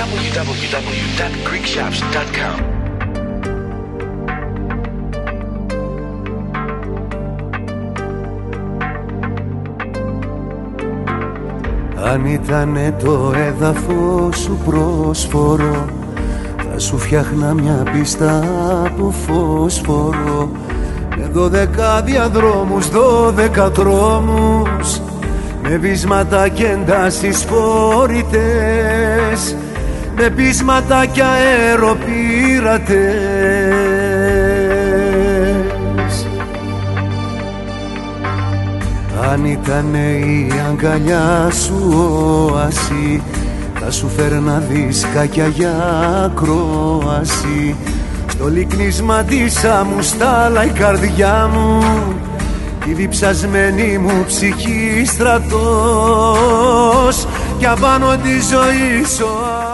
www.greekshops.com. Αν ήτανε το έδαφος σου πρόσφορο, θα σου φτιάχνα μια πίστα από φόσφορο, με 12 διαδρόμους, 12 δρόμους, με βίσματα και εντάσεις φορητές, με πείσματα και αεροπειρατές. Αν ήτανε η αγκαλιά σου όαση, θα σου φέρνα δίσκακια για ακρόαση. Στο λυκνίσμα της αμουστάλα η καρδιά μου, η διψασμένη μου ψυχή στρατός, κι απάνω τη ζωή σου